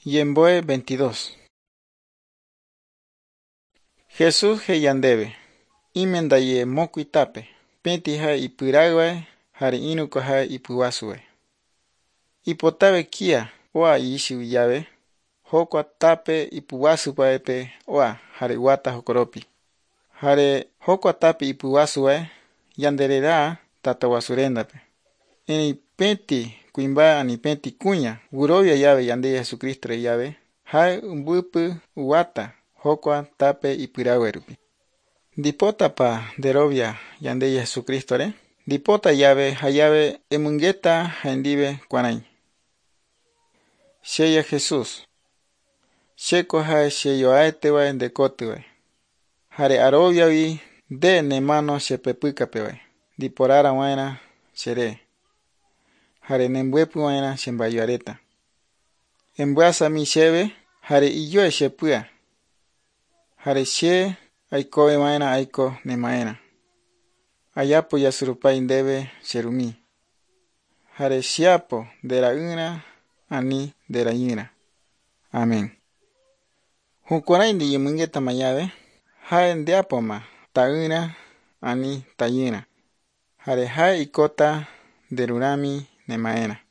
Yemboe 22. Jesús he yandebe. Imendaye mokuitape. Penti ha ipurague, hari inuko ha ipuwasue. Ipotabe kia, oa ishu yabe. Hokwa tape ipuwasupaepe oa, hari wata hokoropi. Hare hokwa tape ipuwasue, yanderera tatawasurendape. Eni penti kuimba ani penti kuña, gurovia yabe yande Jesucristo yabe. Hai umbupu uwata, hokwa tape ipurawerupi. Dipota pa derovia yande Jesucristo re. Dipota yabe hayabe emungeta haendibe kwanay. Sheya Jesús. Sheko hae sheyo aetewe dekotewe. Hare aroviawi de nemano shepepukapewe. Diporara waina shere. Hare nembuepu waina shembayuareta. Embuasa mi shebe, hare iyoe shepua. Hare she aikowe waina aiko nemaena. Ayapo yasurupa indebe sherumi. Hare shiapo dera una ani dera yuna. Amén. Hunkora indi yemungeta mayabe, hae ndiapoma ta una ani ta yuna. Hare hae ikota derurami nemaena.